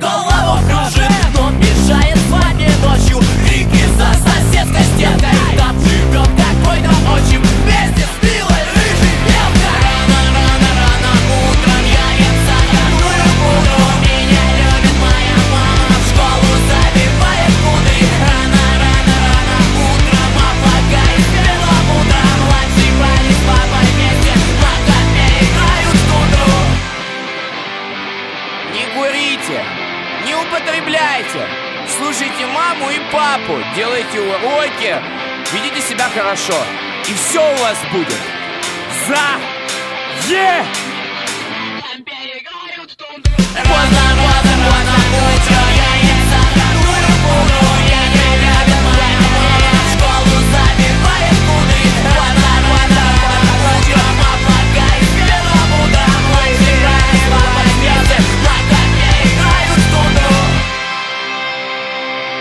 голову кружит, но мешает спать мне ночью. Крики за соседской стенкой, там живет какой-то отчим вместе с милой рыжей белкой. Рано утром я ем сахарную пудру. Меня любит моя мама, в школу забивает кудри. Рано утром облагает перламутра. Младший братик с папой вместе в окопе играют в тундру. Не курите, не употребляйте, слушайте маму и папу, делайте уроки, ведите себя хорошо, и все у вас будет.